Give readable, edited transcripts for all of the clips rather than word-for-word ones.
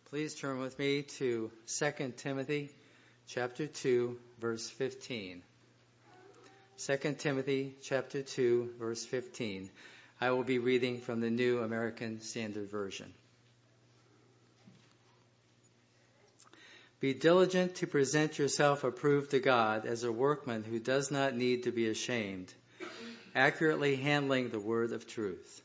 Please turn with me to 2 Timothy chapter 2, verse 15. 2 Timothy chapter 2, verse 15. I will be reading from the New American Standard Version. Be diligent to present yourself approved to God as a workman who does not need to be ashamed, accurately handling the word of truth.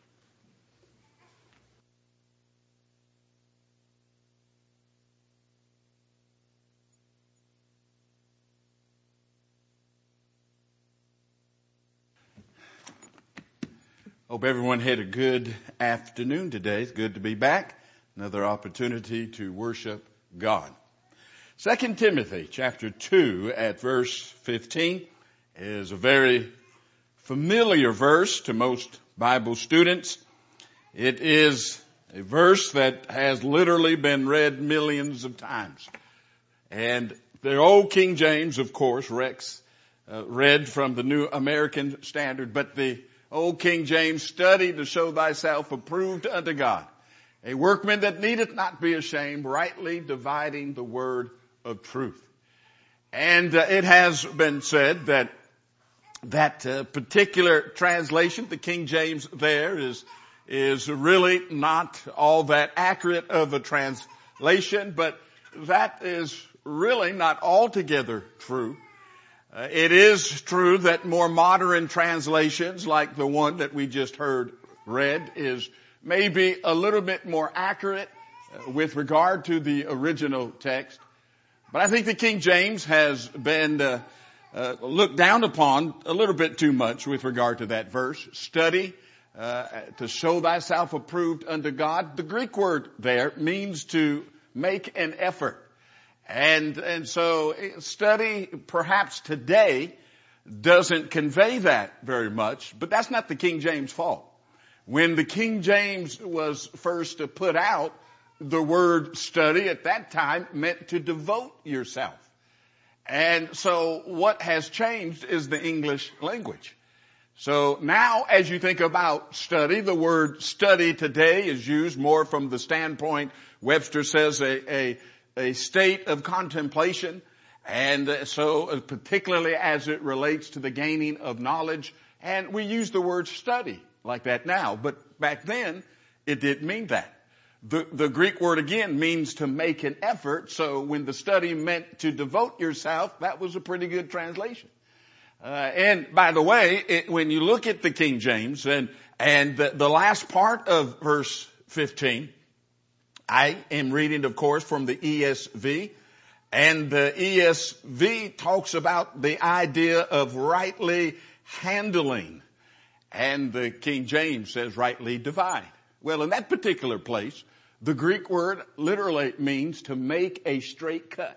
Hope everyone had a good afternoon today. It's good to be back. Another opportunity to worship God. 2 Timothy chapter 2 at verse 15 is a very familiar verse to most Bible students. It is a verse that has literally been read millions of times. And the old King James, of course, Rex, read from the New American Standard, but the old King James, study to show thyself approved unto God, a workman that needeth not be ashamed, rightly dividing the word of truth. And it has been said that particular translation, the King James there, is really not all that accurate of a translation, but that is really not altogether true. It is true that more modern translations, like the one that we just heard read, is maybe a little bit more accurate with regard to the original text. But I think the King James has been looked down upon a little bit too much with regard to that verse. Study to show thyself approved unto God. The Greek word there means to make an effort. And so study perhaps today doesn't convey that very much, but that's not the King James fault. When the King James was first put out, the word study at that time meant to devote yourself. And so what has changed is the English language. So now as you think about study, the word study today is used more from the standpoint, Webster says, a state of contemplation, and so particularly as it relates to the gaining of knowledge. And we use the word study like that now, but back then it didn't mean that. The Greek word again means to make an effort, so when the study meant to devote yourself, that was a pretty good translation. And by the way, when you look at the King James and the last part of verse 15, I am reading, of course, from the ESV, and the ESV talks about the idea of rightly handling, and the King James says rightly divide. Well, in that particular place, the Greek word literally means to make a straight cut.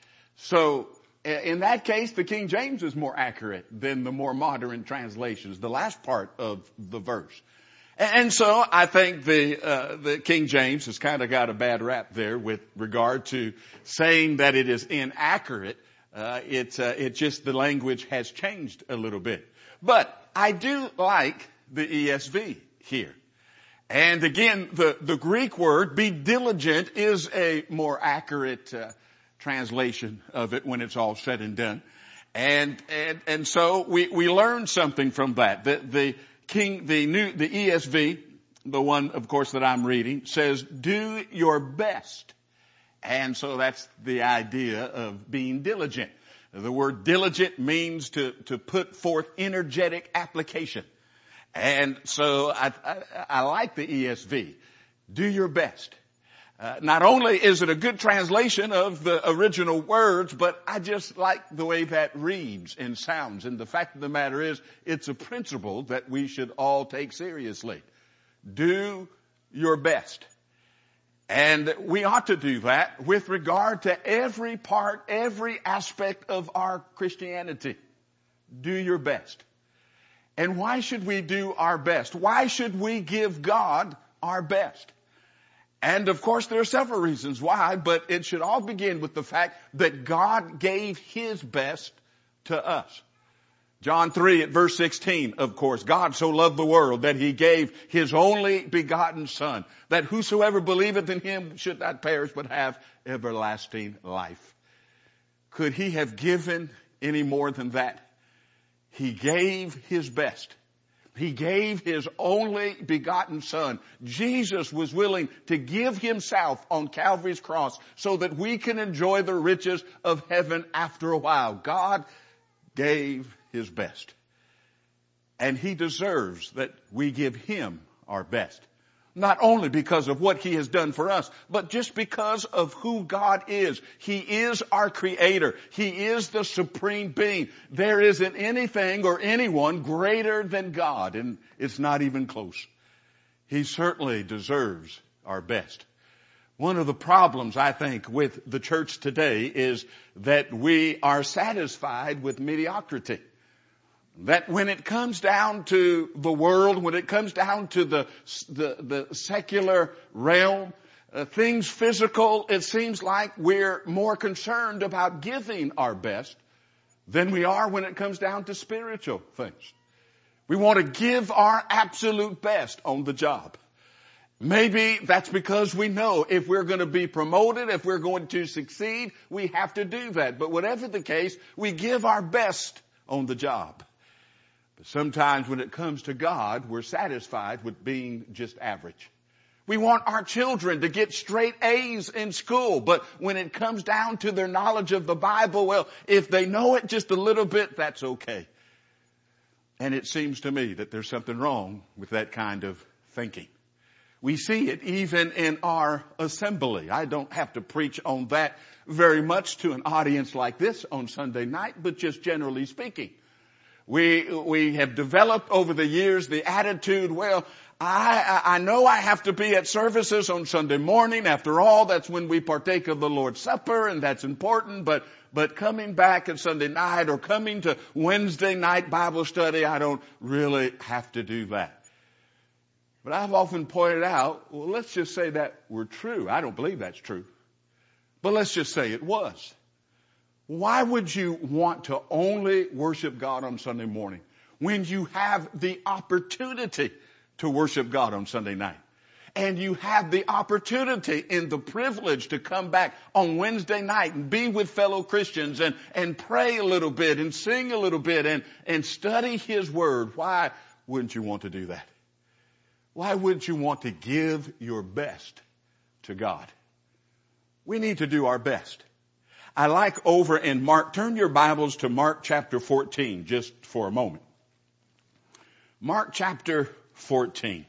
So in that case, the King James is more accurate than the more modern translations, the last part of the verse. And so I think the King James has kind of got a bad rap there with regard to saying that it is inaccurate. It's just the language has changed a little bit. But I do like the ESV here. And again, the Greek word, be diligent, is a more accurate translation of it when it's all said and done. And so we learn something from that. The ESV, the one, of course, that I'm reading, says, do your best. And so that's the idea of being diligent. The word diligent means to put forth energetic application. And so I like the ESV. Do your best. Not only is it a good translation of the original words, but I just like the way that reads and sounds. And the fact of the matter is, it's a principle that we should all take seriously. Do your best. And we ought to do that with regard to every part, every aspect of our Christianity. Do your best. And why should we do our best? Why should we give God our best? And of course there are several reasons why, but it should all begin with the fact that God gave His best to us. John 3 at verse 16, of course, God so loved the world that he gave his only begotten Son, that whosoever believeth in him should not perish but have everlasting life. Could he have given any more than that? He gave his best. He gave his only begotten Son. Jesus was willing to give himself on Calvary's cross so that we can enjoy the riches of heaven after a while. God gave his best. And he deserves that we give him our best. Not only because of what he has done for us, but just because of who God is. He is our creator. He is the supreme being. There isn't anything or anyone greater than God, and it's not even close. He certainly deserves our best. One of the problems, I think, with the church today is that we are satisfied with mediocrity. That when it comes down to the world, when it comes down to the secular realm, things physical, it seems like we're more concerned about giving our best than we are when it comes down to spiritual things. We want to give our absolute best on the job. Maybe that's because we know if we're going to be promoted, if we're going to succeed, we have to do that. But whatever the case, we give our best on the job. But sometimes when it comes to God, we're satisfied with being just average. We want our children to get straight A's in school, but when it comes down to their knowledge of the Bible, well, if they know it just a little bit, that's okay. And it seems to me that there's something wrong with that kind of thinking. We see it even in our assembly. I don't have to preach on that very much to an audience like this on Sunday night, but just generally speaking. We have developed over the years the attitude, well, I know I have to be at services on Sunday morning. After all, that's when we partake of the Lord's Supper, and that's important. But coming back on Sunday night or coming to Wednesday night Bible study, I don't really have to do that. But I've often pointed out, well, let's just say that were true. I don't believe that's true. But let's just say it was. Why would you want to only worship God on Sunday morning when you have the opportunity to worship God on Sunday night? And you have the opportunity and the privilege to come back on Wednesday night and be with fellow Christians and pray a little bit and sing a little bit and study His Word. Why wouldn't you want to do that? Why wouldn't you want to give your best to God? We need to do our best. I like over in Mark, turn your Bibles to Mark chapter 14 just for a moment. Mark chapter 14.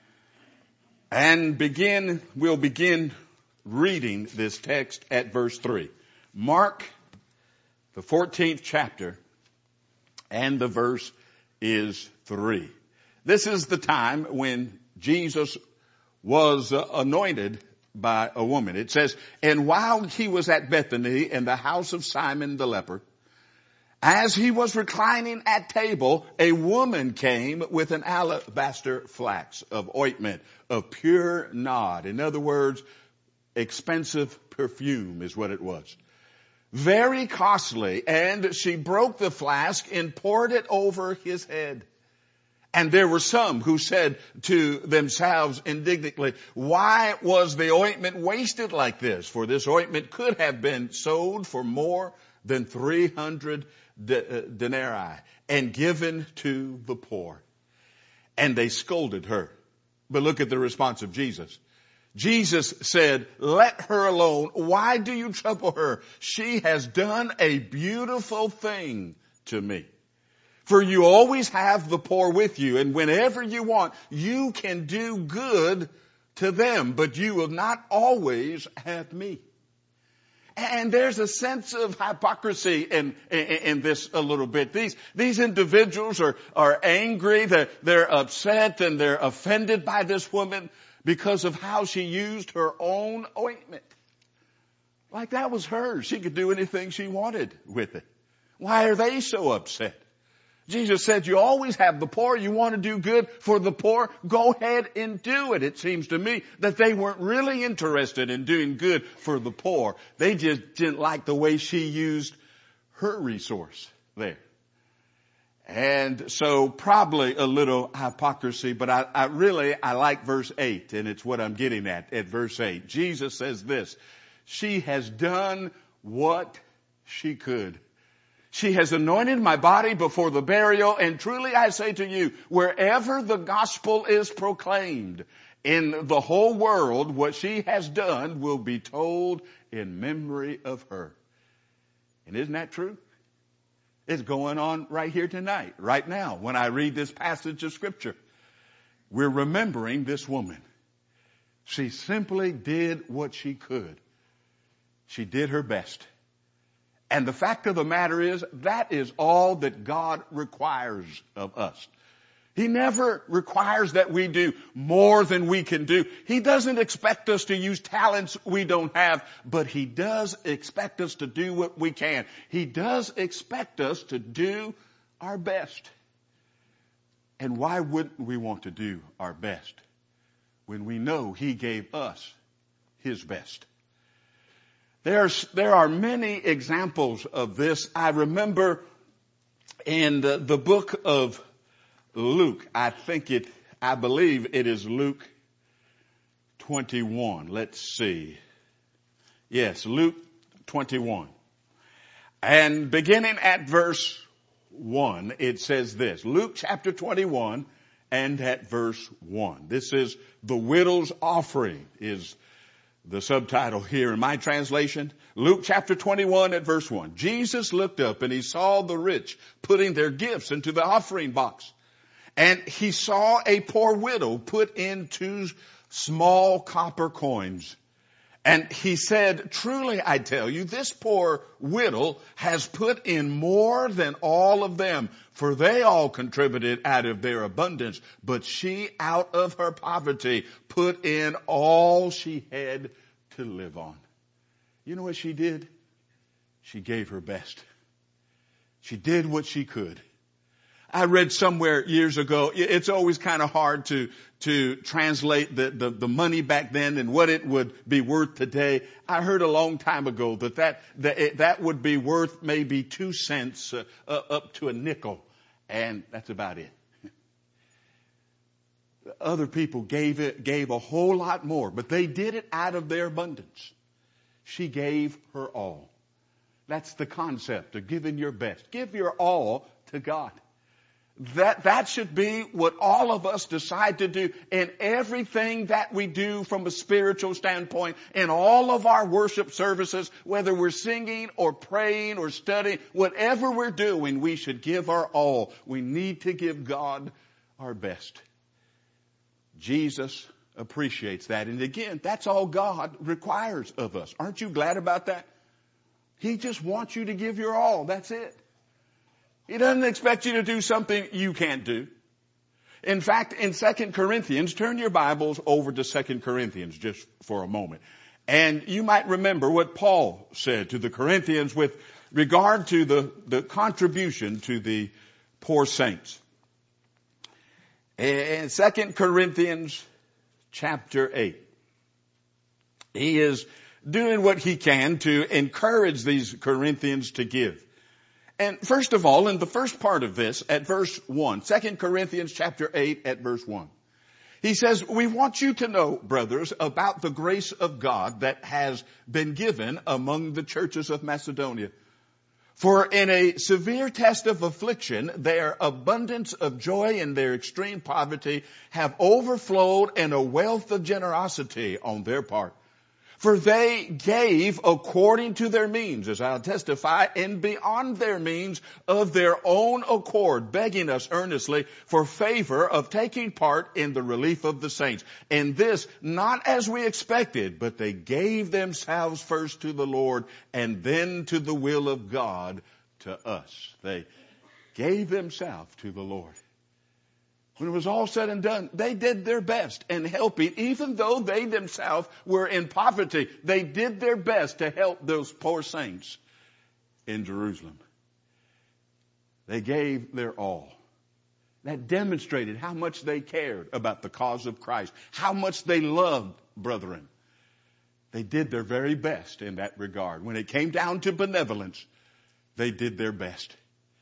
And we'll begin reading this text at verse 3. Mark, the 14th chapter, and the verse is 3. This is the time when Jesus was anointed by a woman. It says, and while he was at Bethany in the house of Simon the leper, as he was reclining at table, a woman came with an alabaster flask of ointment of pure nard. In other words, expensive perfume is what it was. Very costly. And she broke the flask and poured it over his head. And there were some who said to themselves indignantly, why was the ointment wasted like this? For this ointment could have been sold for more than 300 denarii and given to the poor. And they scolded her. But look at the response of Jesus. Jesus said, let her alone. Why do you trouble her? She has done a beautiful thing to me. For you always have the poor with you, and whenever you want, you can do good to them, but you will not always have me. And there's a sense of hypocrisy in this a little bit. These individuals are angry, they're upset, and they're offended by this woman because of how she used her own ointment. Like that was hers. She could do anything she wanted with it. Why are they so upset? Jesus said, you always have the poor. You want to do good for the poor? Go ahead and do it. It seems to me that they weren't really interested in doing good for the poor. They just didn't like the way she used her resource there. And so probably a little hypocrisy, but I like verse 8, and it's what I'm getting at verse 8. Jesus says this, she has done what she could. She has anointed my body before the burial, and truly I say to you, wherever the gospel is proclaimed in the whole world, what she has done will be told in memory of her. And isn't that true? It's going on right here tonight, right now, when I read this passage of Scripture. We're remembering this woman. She simply did what she could. She did her best. And the fact of the matter is, that is all that God requires of us. He never requires that we do more than we can do. He doesn't expect us to use talents we don't have, but He does expect us to do what we can. He does expect us to do our best. And why wouldn't we want to do our best when we know He gave us His best? There are many examples of this. I remember in the book of Luke, I believe it is Luke 21. Let's see. Yes, Luke 21. And beginning at verse 1, it says this. Luke chapter 21 and at verse 1. This is the widow's offering is the subtitle here in my translation. Luke chapter 21 at verse 1. Jesus looked up and He saw the rich putting their gifts into the offering box. And He saw a poor widow put in 2 small copper coins. And He said, truly I tell you, this poor widow has put in more than all of them, for they all contributed out of their abundance, but she out of her poverty put in all she had to live on. You know what she did? She gave her best. She did what she could. I read somewhere years ago, it's always kind of hard to translate the money back then and what it would be worth today. I heard a long time ago that would be worth maybe 2 cents up to a nickel. And that's about it. Other people gave a whole lot more, but they did it out of their abundance. She gave her all. That's the concept of giving your best. Give your all to God. That should be what all of us decide to do in everything that we do from a spiritual standpoint, in all of our worship services, whether we're singing or praying or studying, whatever we're doing, we should give our all. We need to give God our best. Jesus appreciates that. And again, that's all God requires of us. Aren't you glad about that? He just wants you to give your all. That's it. He doesn't expect you to do something you can't do. In fact, in 2 Corinthians, turn your Bibles over to 2 Corinthians just for a moment. And you might remember what Paul said to the Corinthians with regard to the contribution to the poor saints. In 2 Corinthians chapter 8, he is doing what he can to encourage these Corinthians to give. And first of all, in the first part of this, at verse 1, 2 Corinthians chapter 8 at verse 1, he says, we want you to know, brothers, about the grace of God that has been given among the churches of Macedonia. For in a severe test of affliction, their abundance of joy and their extreme poverty have overflowed in a wealth of generosity on their part. For they gave according to their means, as I'll testify, and beyond their means of their own accord, begging us earnestly for favor of taking part in the relief of the saints. And this, not as we expected, but they gave themselves first to the Lord and then to the will of God to us. They gave themselves to the Lord. When it was all said and done, they did their best in helping, even though they themselves were in poverty. They did their best to help those poor saints in Jerusalem. They gave their all. That demonstrated how much they cared about the cause of Christ, how much they loved brethren. They did their very best in that regard. When it came down to benevolence, they did their best.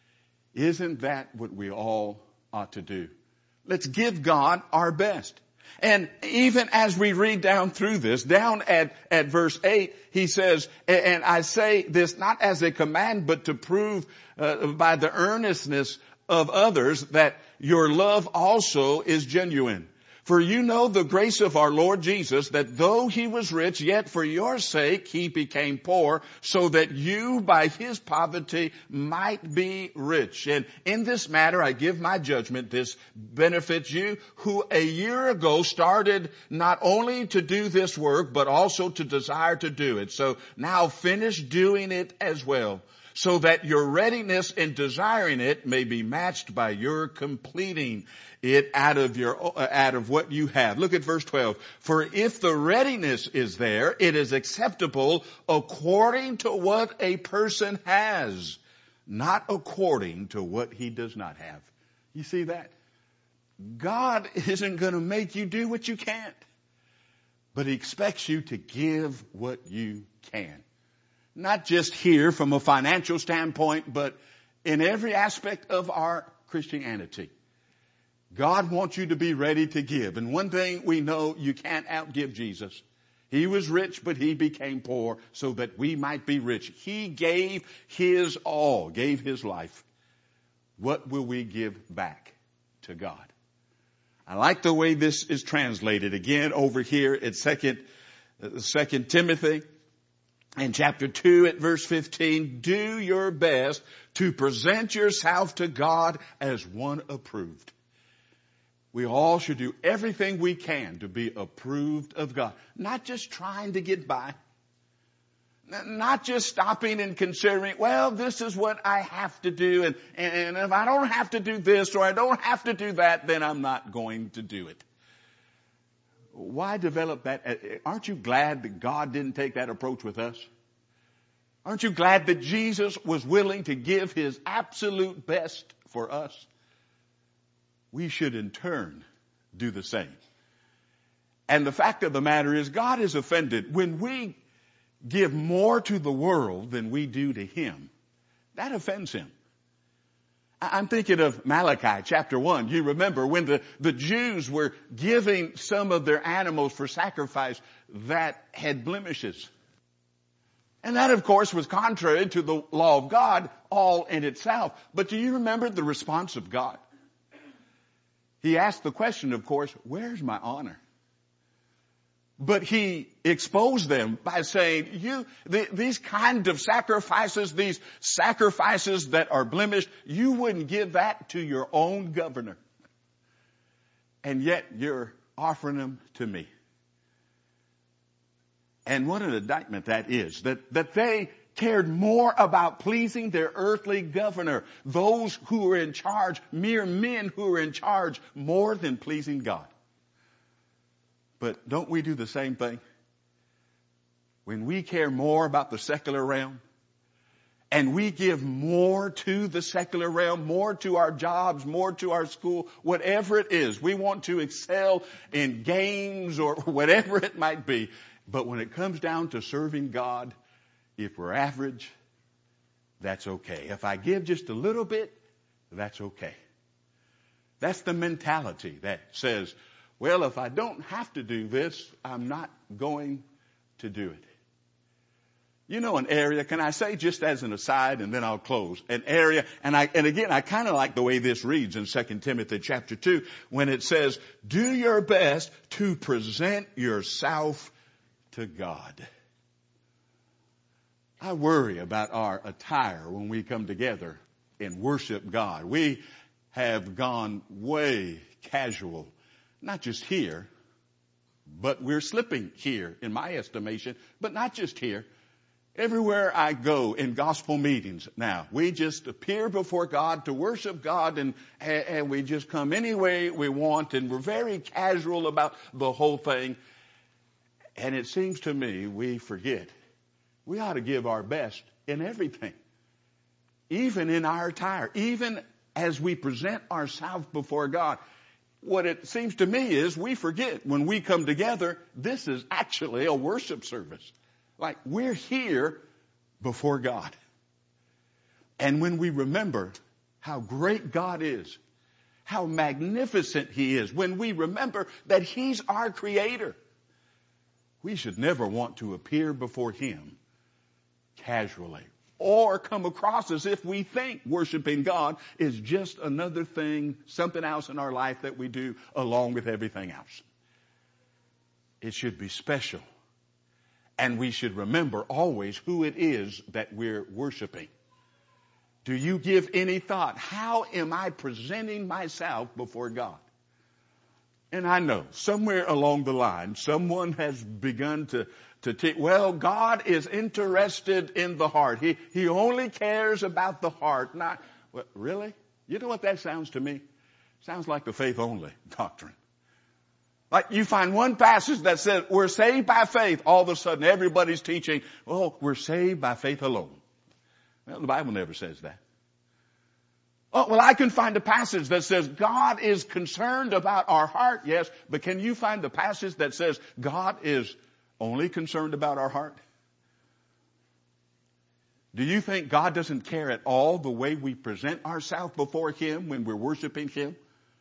Isn't that what we all ought to do? Let's give God our best. And even as we read down through this, down at verse 8, he says, and I say this not as a command, but to prove by the earnestness of others that your love also is genuine. For you know the grace of our Lord Jesus, that though he was rich, yet for your sake he became poor, so that you by his poverty might be rich. And in this matter I give my judgment. This benefits you, who a year ago started not only to do this work, but also to desire to do it. So now finish doing it as well, so that your readiness in desiring it may be matched by your completing it out of what you have. Look at verse 12. For if the readiness is there, it is acceptable according to what a person has, not according to what he does not have. You see that? God isn't going to make you do what you can't, but he expects you to give what you can. Not just here from a financial standpoint, but in every aspect of our Christianity. God wants you to be ready to give. And one thing we know, you can't outgive Jesus. He was rich, but he became poor so that we might be rich. He gave his all, gave his life. What will we give back to God? I like the way this is translated. Again, over here at 2 Timothy. In chapter 2 at verse 15, do your best to present yourself to God as one approved. We all should do everything we can to be approved of God. Not just trying to get by. Not just stopping and considering, well, this is what I have to do. And if I don't have to do this or I don't have to do that, then I'm not going to do it. Why develop that? Aren't you glad that God didn't take that approach with us? Aren't you glad that Jesus was willing to give his absolute best for us? We should in turn do the same. And the fact of the matter is, God is offended when we give more to the world than we do to him. That offends him. I'm thinking of Malachi chapter 1. You remember when the Jews were giving some of their animals for sacrifice that had blemishes. And that, of course, was contrary to the law of God all in itself. But do you remember the response of God? He asked the question, of course, where's my honor? But he exposed them by saying, these kind of sacrifices, these sacrifices that are blemished, you wouldn't give that to your own governor. And yet you're offering them to me. And what an indictment that is, that they cared more about pleasing their earthly governor, those who were in charge, mere men who were in charge, more than pleasing God. But don't we do the same thing? When we care more about the secular realm, and we give more to the secular realm, more to our jobs, more to our school, whatever it is, we want to excel in games or whatever it might be. But when it comes down to serving God, if we're average, that's okay. If I give just a little bit, that's okay. That's the mentality that says, well, if I don't have to do this, I'm not going to do it. You know, an area, can I say just as an aside and then I'll close, an area, and again, I kind of like the way this reads in 2 Timothy chapter 2 when it says, do your best to present yourself to God. I worry about our attire when we come together and worship God. We have gone way casual, not just here, but we're slipping here in my estimation, but not just here. Everywhere I go in gospel meetings now, we just appear before God to worship God and we just come any way we want and we're very casual about the whole thing. And it seems to me we forget. We ought to give our best in everything. Even in our attire. Even as we present ourselves before God. What it seems to me is we forget when we come together, this is actually a worship service. Like we're here before God. And when we remember how great God is, how magnificent He is, when we remember that He's our Creator, we should never want to appear before Him casually or come across as if we think worshiping God is just another thing, something else in our life that we do along with everything else. It should be special. And we should remember always who it is that we're worshiping. Do you give any thought? How am I presenting myself before God? And I know somewhere along the line, someone has begun to teach, well, God is interested in the heart. He only cares about the heart. Not, well, really? You know what that sounds to me? Sounds like the faith only doctrine. Like you find one passage that says we're saved by faith. All of a sudden everybody's teaching, oh, we're saved by faith alone. Well, the Bible never says that. Oh, well, I can find a passage that says God is concerned about our heart. Yes, but can you find the passage that says God is only concerned about our heart? Do you think God doesn't care at all the way we present ourselves before Him when we're worshiping Him?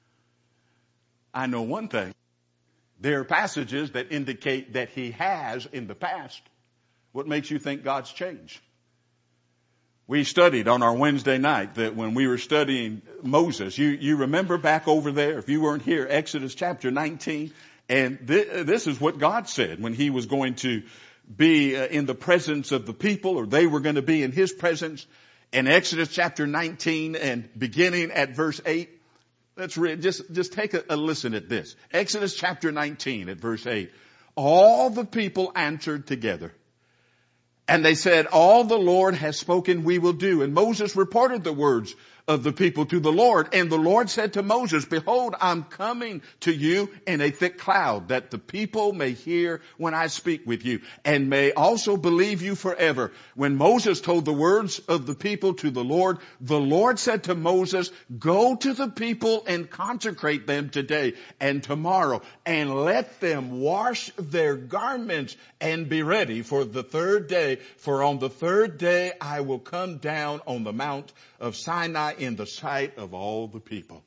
I know one thing. There are passages that indicate that He has in the past. What makes you think God's changed? We studied on our Wednesday night that when we were studying Moses, you remember back over there, if you weren't here, Exodus chapter 19, and this is what God said when He was going to be in the presence of the people, or they were going to be in His presence. In Exodus chapter 19 and beginning at verse 8, let's read, just take a listen at this. Exodus chapter 19 at verse 8. All the people answered together. And they said, all the Lord has spoken we will do. And Moses reported the words of the people to the Lord. And the Lord said to Moses, behold, I'm coming to you in a thick cloud, that the people may hear when I speak with you, and may also believe you forever. When Moses told the words of the people to the Lord said to Moses, go to the people and consecrate them today and tomorrow, and let them wash their garments and be ready for the third day. For on the third day I will come down on the Mount of Sinai in the sight of all the people.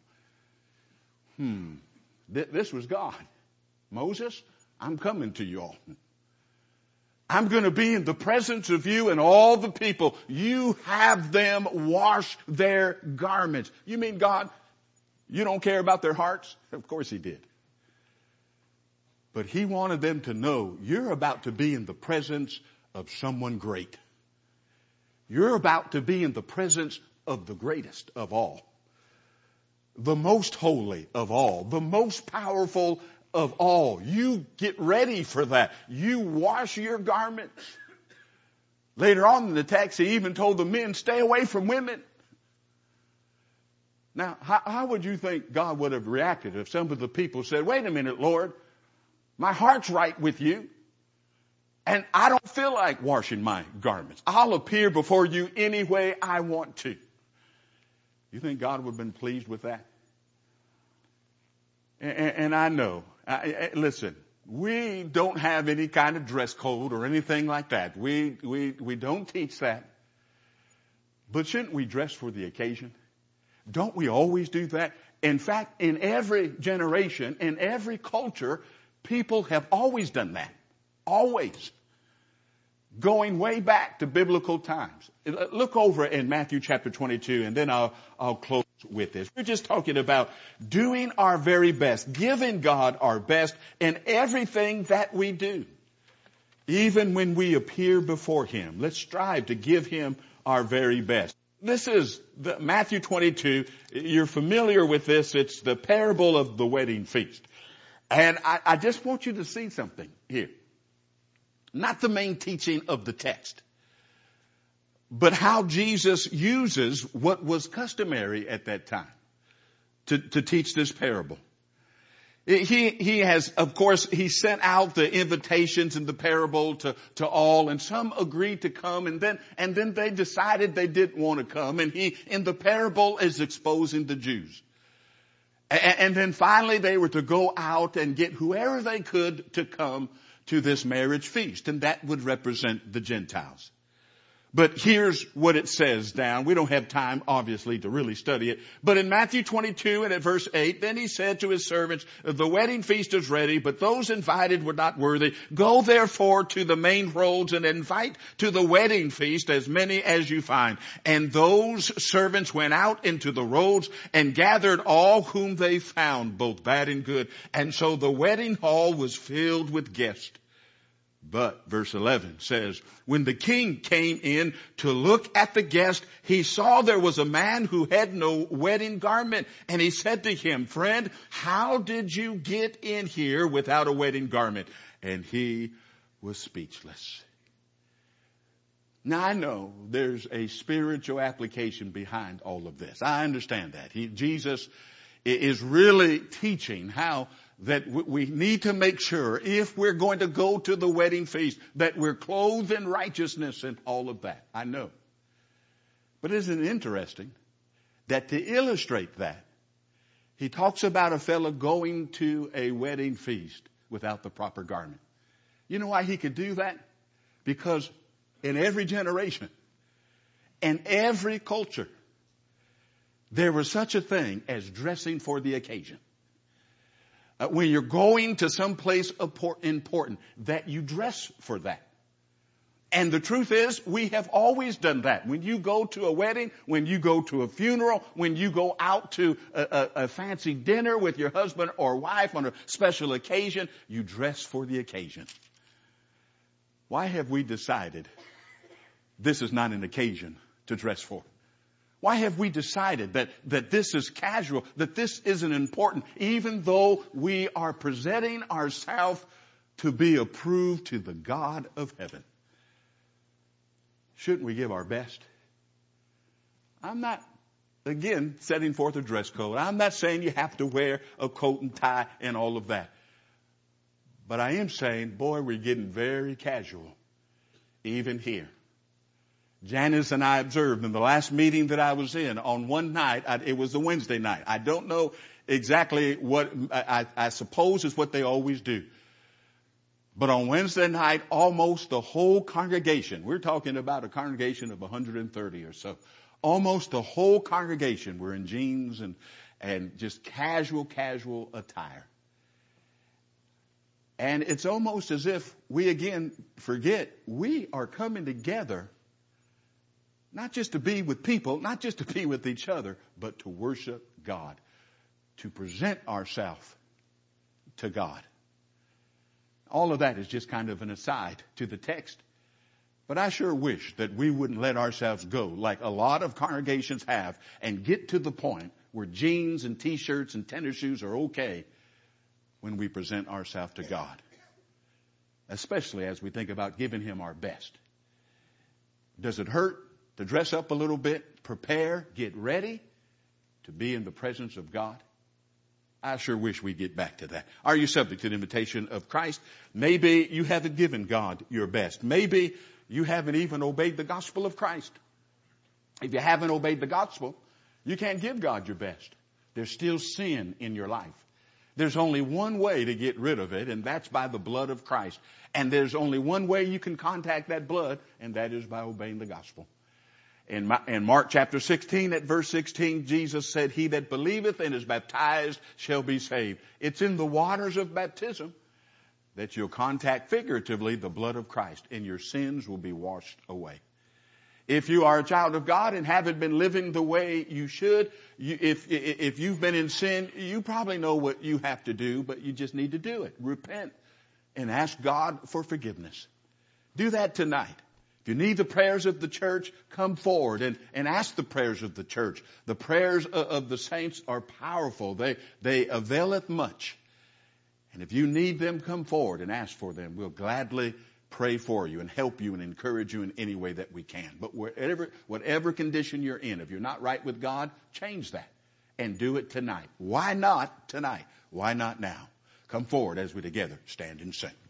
This was God. Moses, I'm coming to you all. I'm going to be in the presence of you and all the people. You have them wash their garments. You mean, God, you don't care about their hearts? Of course He did. But He wanted them to know you're about to be in the presence of someone great. You're about to be in the presence of the greatest of all, the most holy of all, the most powerful of all. You get ready for that. You wash your garments. Later on in the text, He even told the men, stay away from women. Now, how would you think God would have reacted if some of the people said, wait a minute, Lord, my heart's right with you, and I don't feel like washing my garments. I'll appear before you any way I want to. You think God would have been pleased with that? And I know. Listen, we don't have any kind of dress code or anything like that. We don't teach that. But shouldn't we dress for the occasion? Don't we always do that? In fact, in every generation, in every culture, people have always done that. Always. Going way back to biblical times. Look over in Matthew chapter 22, and then I'll close with this. We're just talking about doing our very best, giving God our best in everything that we do. Even when we appear before Him, let's strive to give Him our very best. This is Matthew 22. You're familiar with this. It's the parable of the wedding feast. And I just want you to see something here. Not the main teaching of the text, but how Jesus uses what was customary at that time to teach this parable. He has, of course, He sent out the invitations in the parable to all, and some agreed to come, and then they decided they didn't want to come, and He, in the parable, is exposing the Jews. And then finally they were to go out and get whoever they could to come to this marriage feast, and that would represent the Gentiles. But here's what it says down. We don't have time, obviously, to really study it. But in Matthew 22 and at verse 8, then he said to his servants, the wedding feast is ready, but those invited were not worthy. Go therefore to the main roads and invite to the wedding feast as many as you find. And those servants went out into the roads and gathered all whom they found, both bad and good. And so the wedding hall was filled with guests. But verse 11 says, when the king came in to look at the guest, he saw there was a man who had no wedding garment. And he said to him, friend, how did you get in here without a wedding garment? And he was speechless. Now I know there's a spiritual application behind all of this. I understand that. Jesus is really teaching how that we need to make sure if we're going to go to the wedding feast that we're clothed in righteousness and all of that. I know. But isn't it interesting that to illustrate that, he talks about a fellow going to a wedding feast without the proper garment. You know why he could do that? Because in every generation and every culture, there was such a thing as dressing for the occasion. When you're going to some place important, that you dress for that. And the truth is, we have always done that. When you go to a wedding, when you go to a funeral, when you go out to a fancy dinner with your husband or wife on a special occasion, you dress for the occasion. Why have we decided this is not an occasion to dress for? Why have we decided that this is casual, that this isn't important, even though we are presenting ourselves to be approved to the God of heaven? Shouldn't we give our best? I'm not, again, setting forth a dress code. I'm not saying you have to wear a coat and tie and all of that. But I am saying, boy, we're getting very casual, even here. Janice and I observed in the last meeting that I was in on one night, it was a Wednesday night. I don't know exactly what, I suppose is what they always do. But on Wednesday night, almost the whole congregation, we're talking about a congregation of 130 or so, almost the whole congregation were in jeans and just casual attire. And it's almost as if we again forget we are coming together not just to be with people, not just to be with each other, but to worship God, to present ourselves to God. All of that is just kind of an aside to the text. But I sure wish that we wouldn't let ourselves go like a lot of congregations have and get to the point where jeans and t-shirts and tennis shoes are okay when we present ourselves to God. Especially as we think about giving Him our best. Does it hurt to dress up a little bit, prepare, get ready to be in the presence of God? I sure wish we'd get back to that. Are you subject to the invitation of Christ? Maybe you haven't given God your best. Maybe you haven't even obeyed the gospel of Christ. If you haven't obeyed the gospel, you can't give God your best. There's still sin in your life. There's only one way to get rid of it, and that's by the blood of Christ. And there's only one way you can contact that blood, and that is by obeying the gospel. In Mark chapter 16 at verse 16, Jesus said, he that believeth and is baptized shall be saved. It's in the waters of baptism that you'll contact figuratively the blood of Christ, and your sins will be washed away. If you are a child of God and haven't been living the way you should, if you've been in sin, you probably know what you have to do, but you just need to do it. Repent and ask God for forgiveness. Do that tonight. If you need the prayers of the church, come forward and ask the prayers of the church. The prayers of the saints are powerful. They availeth much. And if you need them, come forward and ask for them. We'll gladly pray for you and help you and encourage you in any way that we can. But whatever condition you're in, if you're not right with God, change that and do it tonight. Why not tonight? Why not now? Come forward as we together stand and sing.